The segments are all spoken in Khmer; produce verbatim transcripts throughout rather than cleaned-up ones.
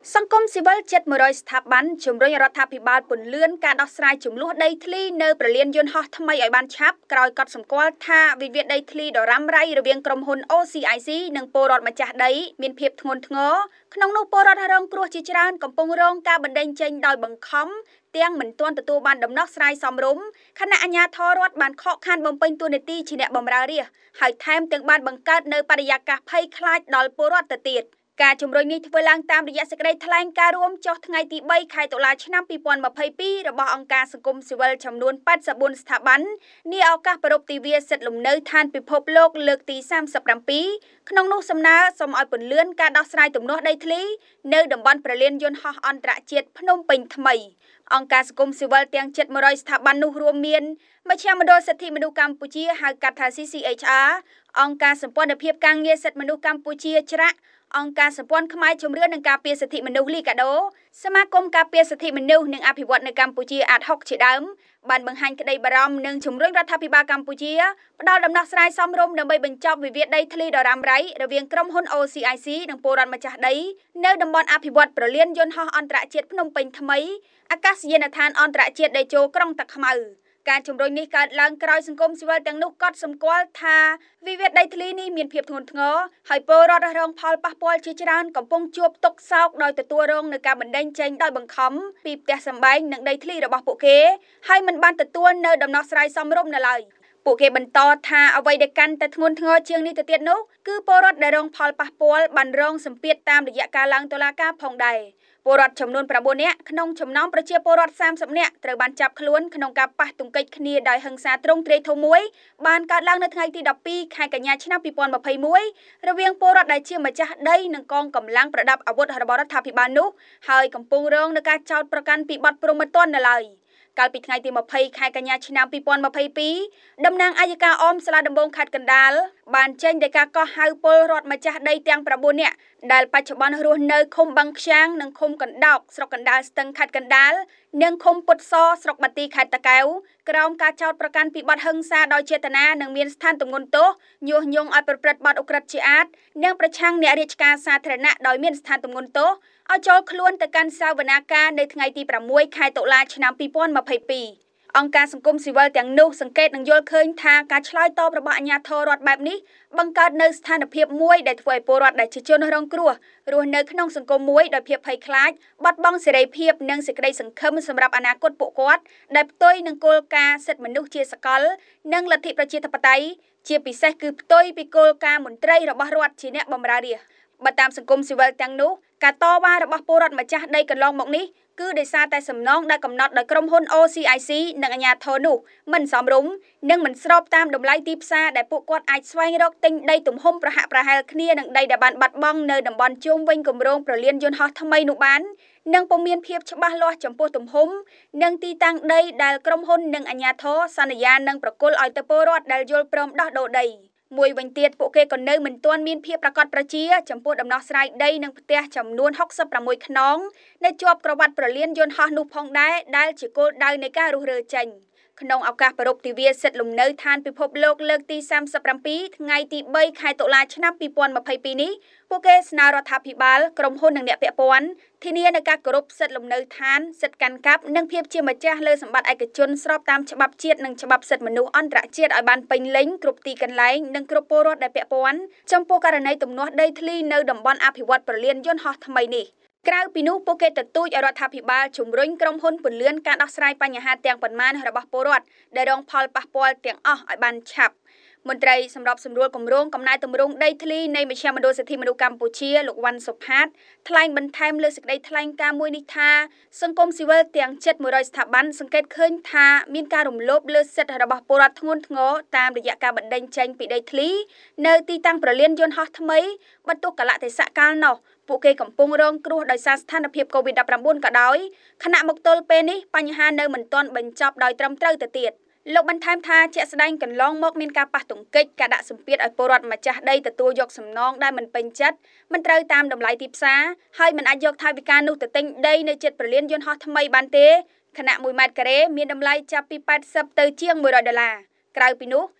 សង្គមស៊ីវិលជិតមួយរយស្ថាប័នជំរុញរដ្ឋាភិបាលពន្លឿនការដោះស្រាយចំនួនដីធ្លីនៅប្រលានយន្តហោះថ្មីឲ្យបានឆាប់ក្រោយកត់សម្គាល់ថាវិវាទដីធ្លីដ៏រ៉ាំរ៉ៃរវាងក្រុមហ៊ុន អូ ស៊ី អាយ ស៊ី និងពលរដ្ឋម្ចាស់ដីមានភាពធ្ងន់ធ្ងរក្នុងនោះពលរដ្ឋរងគ្រោះជាច្រើនកំពុងរងការបណ្តេញចេញដោយបង្ខំទាំងមិនទាន់ទទួលបានដំណោះស្រាយសមរម្យខណៈអាជ្ញាធររដ្ឋបានខកខានបំពេញតួនាទីជាអ្នកបម្រើរាស្ត្រហើយថែមទាំងបានបង្កើតនៅបរិយាកាសភ័យខ្លាចដល់ពលរដ្ឋទៅទៀតការជំរុញនេះធ្វើឡើងតាមរយៈសេចក្តីថ្លែងការណ៍រួមចុះថ្ងៃទីបីខែតុលាឆ្នាំពីរពាន់ម្ភៃពីររបស់អង្គការសង្គមស៊ីវិលចំនួនប៉ែតសិបបួនស្ថាប័ននាឱកាសប្រារព្ធទិវាសិទ្ធិលំនៅឋានពិភពលោកលើកទីសាមសិបប្រាំពីរក្នុងនោះសំណើសូមឲ្យពន្លឿនការដោះស្រាយទំនាស់ដីធ្លីនៅតំបន់ប្រលានយន្តហោះអន្តរជាតិភ្នំពេញថ្មីអង្គការសង្គមស៊ីវិលទាំងជិតមួយរយស្ថាប័ននោះរួមមានមជ្ឈមណ្ឌលសិទ្ធិមនុស្សកម្ពុជាហៅកាត់ថា ស៊ី ស៊ី អេច អារ អង្គការសម្ព័ន្ធភាពការងារសិទ្ធិមនុស្សកម្ពុជាច្រាក់អង្គការសម្ព័ន្ធខ្មែរជំរឿននិងការពារសិទ្ធិមនុស្សលីកាដូសមាគមការពារសិទ្ធិមនុស្សនិងអភិវឌ្ឍនៅកម្ពុជាអាតហុកជាដើមបានបង្ហាញក្តីបារម្ភនិងជំរុញរដ្ឋាភិបាលកម្ពុជាផ្ដល់ដំណោះស្រាយសមរម្យដើម្បីបញ្ចប់វិវាទដីធ្លីដ៏រ៉ាំរ៉ៃរវាងក្រុមហ៊ុន អូ ស៊ី អាយ ស៊ី និងពលរដ្ឋម្ចាស់ដីនៅតំបន់អភិវឌ្ឍប្រលានយន្តហោះអន្តរជាតិភ្នំពេញថ្មីអាកាសយានដ្ឋានអន្តរជាតិដេជោក្រុងតាខ្មៅការជំរុញនេះកើតឡើងក្រោយសង្គមស៊ីវិលទាំងនោះកត់សម្គាល់ថាវិវាទដីធ្លីនេះមានភាពធ្ងន់ធ្ងរហើយពលរដ្ឋរងផលប៉ះពាល់ជាច្រើនកំពុងជួបទុក្ខសោកដោយទទួលរងនឹងការបណ្តេញចេញដោយបង្ខំពីផ្ទះសម្បែងនិងដីធ្លីរបស់ពួកគេហើយមិនបានទទួលនៅដំណោះស្រាយសមរម្យនៅឡើយពួកគេបន្តថាអ្វីដែលកាន់តែធ្ងន់ធ្ងរជាងនេះទៅទៀតនោះគឺពលរដ្ឋដែលរងផលប៉ះពាល់បានរងសម្ពាធតាមរយៈការឡើងតុលាការផងដែរពលរដ្ឋចំនួនប្រាំបួននាក់ក្នុងចំណោមប្រជាពលរដ្ឋសាមសិបនាក់ត្រូវបានចាប់ខ្លួនក្នុងការប៉ះទង្គិចគ្នាដោយហិង្សាទ្រង់ទ្រាយធំមួយបានកើតឡើងនៅថ្ងៃទីដប់ពីរខែកញ្ញាឆ្នាំពីរពាន់ម្ភៃមួយរវាងពលរដ្ឋដែលជាម្ចាស់ដីនិងកងកម្លាំងប្រដាប់អាវុធរបស់រដ្ឋាភិបាលនោះហើយកំពុងរងនឹងការចោទប្រកាន់ពីបទព្រហ្មទណ្ឌនៅឡើយកាលពីថ្ងៃទីម្ភៃខែកញ្ញាឆ្នាំពីរពាន់ម្ភៃពីរតំណាងអัยការអមសាលាដំបងខេត្តកណ្ដាលបានចេញដោយការកោះហៅពលរដ្ឋម្ចាស់ដីទាំងប្រាំបួននាក់ដែលបច្ចុប្បន្នរស់នៅឃុំបាំងខ្យាងនិងឃុំកណ្ដោកស្រុកកណ្ដាលស្ទឹងខេត្តកណ្ដាលនិងឃុំពុតសស្រុកបាទីខេត្តតាកែវក្រោមការចោទប្រកាន់ពីបទហិង្សាដោយចេតនានិងមានស្ថានទម្ងន់ទោសញុះញង់ឲ្យប្រព្រឹត្តបទឧក្រិដ្ឋជាអាតនិងប្រឆាំងអ្នករាជការសាធារណៈដោយមានស្ថានទម្ងន់ទោសឲ្យចូលខ្លួនទៅកាន់សាវនាកានៅថ្ងៃទីប្រាំមួយខែតុលាឆ្នាំពីរពាន់ម្ភៃពីរអង្គការសង្គមស៊ីវិលទាំងនោះសង្កេតនិងយល់ឃើញថាការឆ្លើយតបរបស់អាជ្ញាធររដ្ឋបែបនេះបង្កើតនៅស្ថានភាពមួយដែលធ្វើឲ្យពលរដ្ឋដែលជាជនរងគ្រោះរស់នៅក្នុងសង្គមមួយដោយភាពភ័យខ្លាចបាត់បង់សេរីភាពនិងសេចក្តីសង្ឃឹមសម្រាប់អនាគតពួកគាត់ដែលផ្ទុយនឹងគោលការណ៍សិទ្ធិមនុស្សជាសកលនិងលទ្ធិប្រជាធិបតេយ្យជាពិសេសគឺផ្ទុយពីគោលការណ៍មន្ត្រីរបស់រដ្ឋជាអ្នកបម្រើរាស្ត្របើតាមសង្គមស៊ីវិលទាំងនោះការតវ៉ារបស់ពលរដ្ឋម្ចាស់ដីកន្លងមកនេះគឺដោយសារតែសំណងដែលកំណត់ដោយក្រុមហ៊ុន អូ ស៊ី អាយ ស៊ី និងអាជ្ញាធរនោះមិនសមរម្យនិងមិនស្របតាមតម្លៃទីផ្សារដែលពួកគាត់អាចស្វែងរកទិញដីទំហំប្រហាក់ប្រហែលគ្នានឹងដីដែលបានបាត់បង់នៅតំបន់ជុំវិញគម្រោងប្រលានយន្តហោះថ្មីនោះបាននិងពុំមានភាពច្បាស់លាស់ចំពោះទំហំនិងទីតាំងដីដែលក្រុមហ៊ុននិងអាជ្ញាធរសន្យានឹងប្រគល់ឲ្យទៅពលរដ្ឋដែលយល់ព្រមដោះដូរដីមួយវិញទៀតពួកគេក៏នៅមិនទាន់មានភាពប្រកបប្រជាចំពោះដំណោះស្រាយដីនិងផ្ទះចំនួនហុកសិបប្រាំមួយខ្នងនៅជាប់ក្រវ៉ាត់ប្រលានយន្តហោះនោះផងដែរដែលជាគោលដៅនៃការរុះរើចេញក្នុងឱកាសប្រារព្ធទិវាសិទ្ធិលំនៅឋានពិភពលោកលើកទីសាមសិបប្រាំពីរថ្ងៃទីបីខែតុលាឆ្នាំពីរពាន់ម្ភៃពីរនេះពួកគេស្នើរដ្ឋាភិបាលក្រុមហ៊ុននិងអ្នកពាក់ព័ន្ធធានានូវការគោរពសិទ្ធិលំនៅឋានសិទ្ធិកាន់កាប់និងភាពជាម្ចាស់លើសម្បត្តិឯកជនស្របតាមច្បាប់ជាតិនិងច្បាប់សិទ្ធិមនុស្សអន្តរជាតិឲ្យបានពេញលេញគ្រប់ទីកន្លែងនិងគ្រប់ពលរដ្ឋដែលពាក់ព័ន្ធចំពោះករណីទំនាស់ដីធ្លីនៅតំបន់អភិវឌ្ឍប្រលានយន្តហោះថ្មីនេះក្រៅពីនោះពួកគេទទូចឲ្យរដ្ឋាភិបាលជំរុញក្រុមហ៊ុនពន្លឿនការដោះស្រាយបញ្ហាទាំងប៉ុន្មានរបស់ពលរដ្ឋដែលរងផលប៉ះពាល់ទាំងអស់ឲ្យបានឆាប់មន្ត្រីសម្របសម្រួលគម្រោងកំណែទម្រង់ដីធ្លីនៃមជ្ឈមណ្ឌលសិទ្ធិមនុស្សកម្ពុជាលោកវ៉ាន់សុផាតថ្លែងបន្ថែមលើសេចក្តីថ្លែងការណ៍មួយនេះថាសង្គមស៊ីវិលទាំងជិតមួយរយស្ថាប័នសង្កេតឃើញថាមានការរំលោភលើសិទ្ធិរបស់ពលរដ្ឋធ្ងន់ធ្ងរតាមរយៈការបណ្តេញចេញពីដីធ្លីនៅទីតាំងប្រលានយន្តហោះថ្មីបន្ទោះកលៈទេសៈកាលនោះពួកគេកំពុងរងគ្រោះដោយសារស្ថានភាពកូវីដ ដប់ប្រាំបួន ក៏ដោយខណៈមកទល់ពេលនេះបញ្ហានៅមិនទាន់បញ្ចប់ដោយត្រឹមត្រូវទៅទៀតលោកបន្ថែមថាជាក់ស្ដែងកន្លងមកមានការប៉ះទង្គិចការដាក់សម្ពាធឲ្យពលរដ្ឋម្ចាស់ដីទទួលយកសំណងដែលមិនពេញចិត្តមិនត្រូវតាមតម្លៃទីផ្សារហើយមិនអាចយកថវិកានោះទៅទិញដីនៅជិតប្រលានយន្តហោះថ្មីបានទេខណៈមួយម៉ែត្រការ៉េមានតម្លៃចាប់ពីប៉ែតសិបទៅជាងមួយរយដុល្លារក្រៅពីនោះ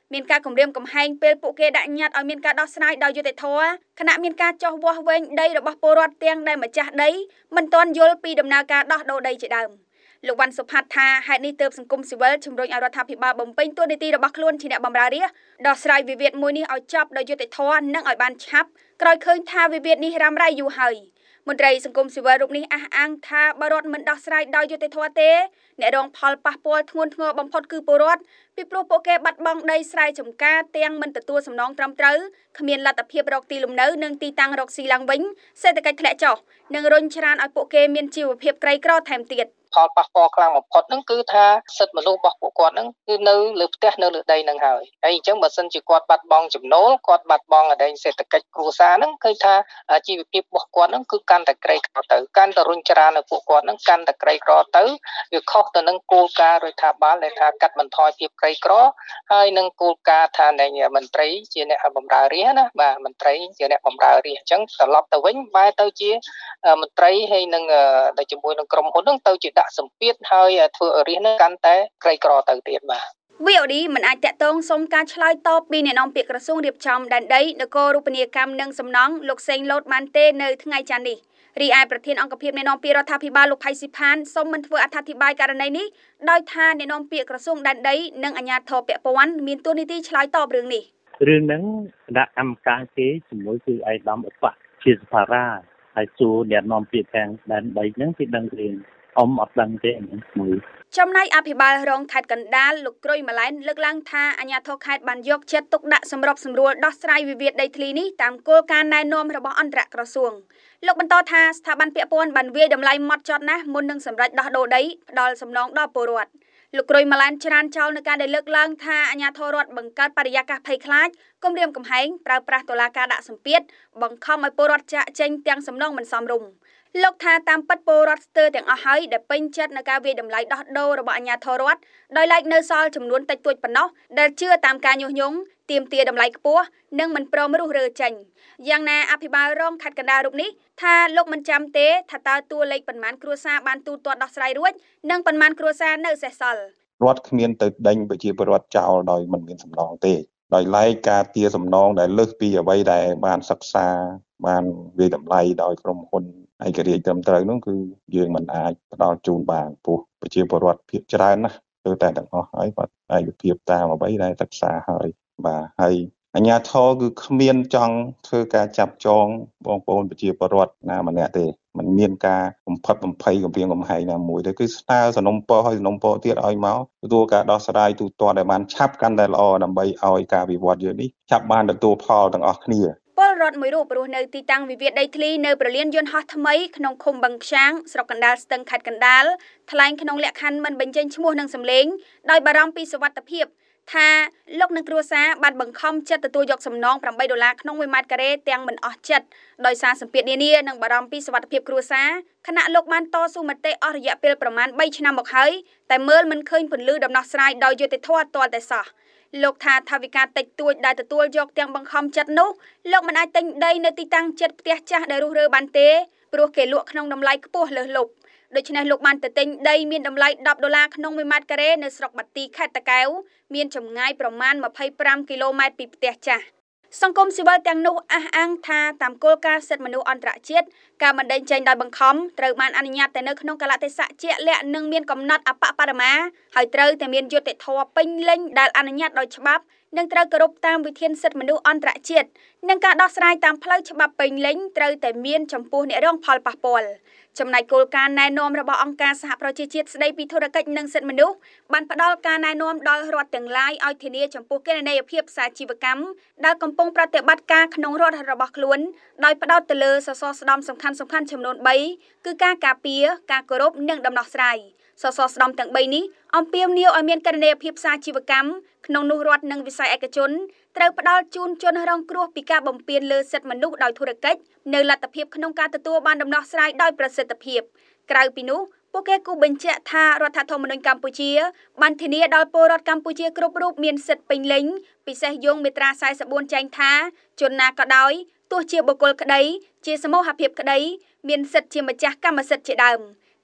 មានការគម្រាមកំហែងពេលពួកគេដាក់ញត្តិឲ្យមានការដោះស្រាយដោយយុត្តិធម៌ខណៈមានការចោះវាស់វែងដីរបស់ពលរដ្ឋទាំងដែលម្ចាស់ដីមិនទាន់យល់ពីដំណើរការដោះដូរដីជាដើមលោកវ៉ាន់សុផាត់ថាហេតុនេះទើបសង្គមស៊ីវិលជំរុញឲ្យរដ្ឋាភិបាលបំពេញតួនាទីរបស់ខ្លួនជាអ្នកបម្រើរាស្ត្រដោះស្រាយវិវាទមួយនេះឲ្យចប់ដោយយុត្តិធម៌និងឲ្យបានឆាប់ក្រោយឃើញថាវិវាទនេះរ៉ាំរ៉ៃយូរហើយមន្ត្រីសង្គមស៊ីវិលរូបនេះអះអាងថាបើរដ្ឋមិនដោះស្រាយដោយយុត្តិធម៌ទេអ្នករងផលប៉ះពាល់ធ្ងន់ធ្ងរបំផុតគឺពលរដ្ឋពីព្រោះពួកគេបាត់បង់ដីស្រែចម្ការទាំងមិនទទួលសំណងត្រឹមត្រូវគ្មានលទ្ធភាពរកទីលំនៅនិងទីតាំងរកស៊ីឡើងវិញសេដ្ឋកិច្ចធ្លាក់ចុះនិងរុញច្រានឲ្យពួកគេមានជីវភាពក្រីក្រថែមទៀតផលប៉ះពាល់ខ្លាំងបំផុតហ្នឹងគឺថាសិទ្ធិមនុស្សរបស់ពួកគាត់ហ្នឹងគឺនៅលើផ្ទះនៅលើដីហ្នឹងហើយហើយអញ្ចឹងបើសិនជាគាត់បាត់បង់ចំណូលគាត់បាត់បង់អដែងសេដ្ឋកិច្ចគ្រួសារហ្នឹងគឺថាជីវភាពរបស់គាត់ហ្នឹងគឺកាន់តែក្រីក្រទៅកាន់តែរុញច្រាននៅពួកគាត់ហ្នឹងកាន់តែក្រីក្រទៅវាខុសទៅនឹងគោលការណ៍រដ្ឋាភិបាលដែលថាកាត់បន្ថយភាពក្រីក្រហើយនឹងគោលការណ៍ថានៃមន្ត្រីជាអ្នកបម្រើរាស្ត្រណាបាទមន្ត្រីជាអ្នកបម្រើរាស្ត្រអញ្ចឹងត្រឡប់ទៅវិញបែរទៅជាមន្ត្រីហើយនឹងដែលជាមួយនឹងក្រុមហ៊ុនហ្នឹងទៅជាសម្ពាធហើយធ្វើឲ្យរាស្ត្រនឹងកាន់តែក្រីក្រទៅទៀតបាទវី អូ ឌី មិនអាចតាក់ទងសុំការឆ្លើយតបពីអ្នកនាំពាក្យក្រសួងរៀបចំដែនដីនគររូបនីយកម្មនិងសំណង់លោកសេងលូតបានទេនៅថ្ងៃច័ន្ទនេះរីឯប្រធានអង្គភិបអ្នកនាំពាក្យរដ្ឋាភិបាលលោកផៃស៊ីផានសូមមិនធ្វើអត្ថាធិប្បាយករណីនេះដោយថាអ្នកនាំពាក្យក្រសួងដែនដីនិងអាជ្ញាធរពាក់ព័ន្ធមានតួនាទីឆ្លើយតបរឿងនេះរឿងហ្នឹងដាក់កម្មការគេជាមួយគឺឯកឧត្តមឧបជាសភារាហើយសួរអ្នកនាំពាក្យខាងដែនដីហ្នឹងគេដឹងរឿងអមអត់ដឹងទេហ្នឹងមួយចំណែកអភិបាលរងខេត្តកណ្ដាលលោកក្រួយម៉ាឡែនលើកឡើងថាអាជ្ញាធរខេត្តបានយកចិត្តទុកដាក់សម្របសម្រួលដោះស្រាយវិវាទដីធ្លីនេះតាមគោលការណ៍ណែនាំរបស់អន្តរក្រសួងលោកបន្តថាស្ថាប័នពាក់ព័ន្ធបានវាយតម្លៃម៉ត់ចត់ណាស់មុននឹងសម្រេចដោះដូរដីផ្ដល់សំណងដល់ពលរដ្ឋលោកក្រួយម៉ាឡែនច្រានចោលនៅការដែលលើកឡើងថាអាជ្ញាធររដ្ឋបង្កើតបរិយាកាសភ័យខ្លាចគំរាមកំហែងប្រើប្រាស់តុលាការដាក់សម្ពាធបង្ខំឲ្យពលរដ្ឋចាក់ចេញទាំងសំណងមិនសមរម្យលោកថាតាមពិតពលរដ្ឋស្ទើរទាំងអស់ហើយដែលពេញចិត្តនឹងការវាយតម្លៃដោះដូររបស់អាជ្ញាធររដ្ឋដោយឡែកនៅសល់ចំនួនតិចតួចប៉ុណ្ណោះដែលជឿតាមការញុះញង់ទាមទារតម្លៃខ្ពស់និងមិនព្រមរុះរើចេញយ៉ាងណាអភិបាលរងខេត្តកណ្ដាលរូបនេះថាលោកមិនចាំទេថាតើតួលេខប៉ុន្មានគ្រួសារបានទូទាត់ដោះស្រាយរួចនិងប៉ុន្មានគ្រួសារនៅសេសសល់រដ្ឋគ្មានទៅដេញប្រជាពលរដ្ឋចោលដោយមិនមានសំណងទេដោយឡែកការទារសំណងដែលលើសពីអ្វីដែលបានសិក្សាបានវាយតម្លៃដោយក្រុមហ៊ុនឯករាជ្យត្រឹមត្រូវនោះគឺយើងមិនអាចផ្ដល់ជូនបានព្រោះប្រជាពលរដ្ឋភាគច្រើនណាស់ទៅតែទាំងអស់ហើយគាត់ឯកភាពតាមអ្វីដែលសិក្សាហើយបាទហើយអាជ្ញាធរគឺគ្មានចង់ធ្វើការចាប់ចងបងប្អូនប្រជាពលរដ្ឋណាម្នាក់ទេมันមានការបំផិតបំភ័យគម្រាមកំហែងណាមួយទេគឺស្នើសំណុំពរឲ្យសំណុំពរទៀតឲ្យមកទទួលការដោះស្រាយទូទាត់ឲ្យបានឆាប់កាន់តែល្អដើម្បីឲ្យការវិវត្តយើងនេះចាប់បានទទួលផលទាំងអស់គ្នាពលរដ្ឋមួយរូបរស់នៅទីតាំងវិវាទដីធ្លីនៅប្រលានយន្តហោះថ្មីក្នុងឃុំបឹងខ្យាងស្រុកកណ្ដាលស្ទឹងខេត្តកណ្ដាលថ្លែងក្នុងលក្ខខណ្ឌមិនបញ្ចេញឈ្មោះនិងសម្លេងដោយបារម្ភពីសុវត្ថិភាពថាលោកនិងគ្រួសារបានបង្ខំចិត្តទទួលយកសំណងប្រាំបីដុល្លារក្នុងមួយម៉ែត្រការ៉េទាំងមិនអស់ចិត្តដោយសារសម្ពាធនានានិងបារម្ភពីសុវត្ថិភាពគ្រួសារខណៈលោកបានតស៊ូមតិអស់រយៈពេលប្រមាណបីឆ្នាំមកហើយតែមើលមិនឃើញពន្លឺដំណោះស្រាយដោយយុត្តិធម៌ទាល់តែសោះលោកថាថាវិការតិចតួចដែលទទួលយកទាំងបង្ខំចិត្តនោះលោកមិនអាចទិញដីនៅទីតាំងចិត្តផ្ទះចាស់ដែលរុះរើបានទេព្រោះគេលក់ក្នុងតម្លៃខ្ពស់លើសលប់ដូច្នេះលោកបានទៅទិញដីមានតម្លៃដប់ដុល្លារក្នុងមួយម៉ែត្រការ៉េនៅស្រុកបាទីខេត្តតាកែវមានចម្ងាយប្រមាណម្ភៃប្រាំគីឡូម៉ែត្រពីផ្ទះចាស់សង្គមស៊ីវិលទាំងនោះអះអាងថាតាមគោលការណ៍សិទ្ធិមនុស្សអន្តរជាតិការបណ្តេញចេញដោយបង្ខំត្រូវបានអនុញ្ញាតតែនៅក្នុងកាលៈទេសៈជាក់លាក់និងមានកំណត់អបបរមាហើយត្រូវតែមានយុត្តិធម៌ពេញលេញដែលអនុញ្ញាតដោយច្បាប់និងត្រូវគោរពតាមវិធានសិទ្ធិមនុស្សអន្តរជាតិនិងការដោះស្រាយតាមផ្លូវច្បាប់ពេញលេញត្រូវតែមានចំពោះអ្នករងផលប៉ះពាល់ចំណែកគោលការណ៍ណែនាំរបស់អង្គការសហប្រជាជាតិស្តីពីធុរកិច្ចនិងសិទ្ធិមនុស្សបានផ្ដល់ការណែនាំដល់រដ្ឋទាំងឡាយឲ្យធានាចំពោះគណនេយ្យភាពសាជីវកម្មដែលកំពុងប្រតិបត្តិការក្នុងរដ្ឋរបស់ខ្លួនដោយផ្ដោតទៅលើសសរស្តម្ភសំខាន់ៗចំនួនបីគឺការការពារការគោរពនិងដំណោះស្រាយសសរស្តម្ភទាំងបីនេះអំពាវនាវឲ្យមានគណនេយ្យភាពសាជីវកម្មក្នុងនោះរដ្ឋនិងវិស័យឯកជនត្រូវផ្ដល់ជូនជនរងគ្រោះពីការបំពានលើសិទ្ធិមនុស្សដោយធុរកិច្ចនៅលទ្ធភាពក្នុងការទទួលបានដំណោះស្រាយដោយប្រសិទ្ធភាពក្រៅពីនោះពួកគេគូបញ្ជាក់ថារដ្ឋធម្មនុញ្ញកម្ពុជាបានធានាដល់ពលរដ្ឋកម្ពុជាគ្រប់រូបមានសិទ្ធិពេញលេញពិសេសយោងមាត្រាសែនបួនចែងថាជនណាក៏ដោយទោះជាបុគ្គលក្តីជាសមូហភាពក្តីមានសិទ្ធិជាម្ចាស់កម្មសិទ្ធិជាដើម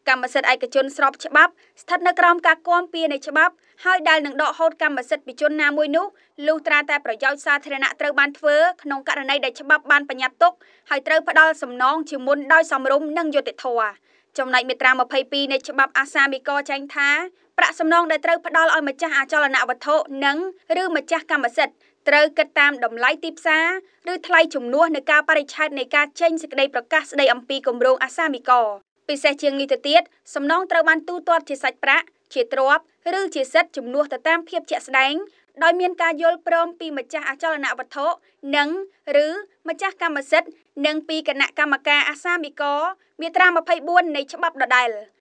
កម្មសិទ្ធិឯកជនស្របច្បាប់ស្ថិតនៅក្រោមការគាំពៀនៃច្បាប់ហើយដែលនឹងដកហូតកម្មសិទ្ធិពីជនណាមួយនោះលុះត្រាតែប្រយោជន៍សាធារណៈត្រូវបានធ្វើក្នុងករណីដែលច្បាប់បានបញ្ញត្តិទុកហើយត្រូវផ្ដល់សំណងជាមុនដោយសមរម្យនិងយុត្តិធម៌ចំណែកមាត្រាម្ភៃពីរនៃច្បាប់អាសាមីកចែងថាប្រាក់សំណងដែលត្រូវផ្ដល់ឲ្យម្ចាស់អចលនវត្ថុនិងឬម្ចាស់កម្មសិទ្ធិត្រូវគិតតាមតម្លៃទីផ្សារឬថ្លៃជំនួសនៅការបរិច្ឆេទនៃការចេញសេចក្តីប្រកាសស្តីអំពីគម្រោងអាសាមីកពិសេសជាងនេះទៅទៀតសំណងត្រូវបានទូទាត់ជាសាច់ប្រាក់ជាទ្រព្យឬជាសិទ្ធិជំនួសទៅតាមភាពជាក់ស្ដែងដោយមានការយល់ព្រមពីម្ចាស់អចលនវត្ថុនិងឬម្ចាស់កម្មសិទ្ធិនិងពីគណៈកម្មការអាសាមីកមាត្រាម្ភៃបួននៃច្បាប់ដដែល